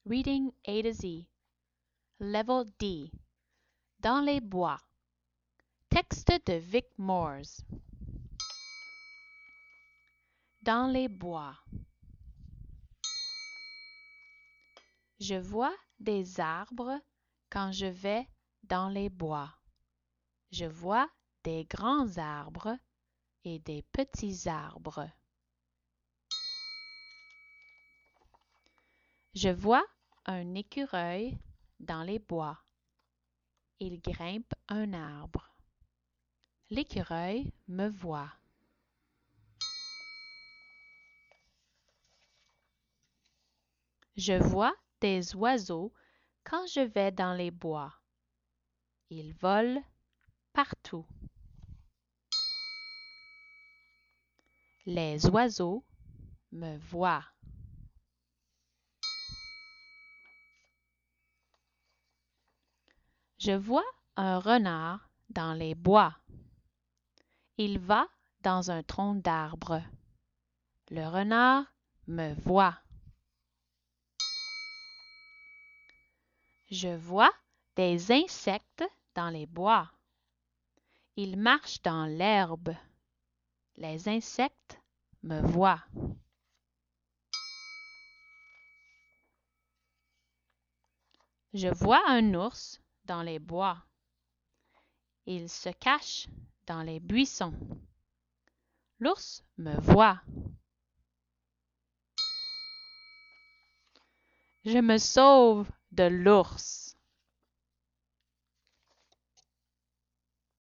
Reading A to Z. Level D. Dans les bois. Texte de Vic Moores. Dans les bois. Je vois des arbres quand je vais dans les bois. Je vois des grands arbres et des petits arbres. Je vois un écureuil dans les bois. Il grimpe un arbre. L'écureuil me voit. Je vois des oiseaux quand je vais dans les bois. Ils volent partout. Les oiseaux me voient. Je vois un renard dans les bois. Il va dans un tronc d'arbre. Le renard me voit. Je vois des insectes dans les bois. Ils marchent dans l'herbe. Les insectes me voient. Je vois un ours dans les bois. Il se cache dans les buissons. L'ours me voit. Je me sauve de l'ours.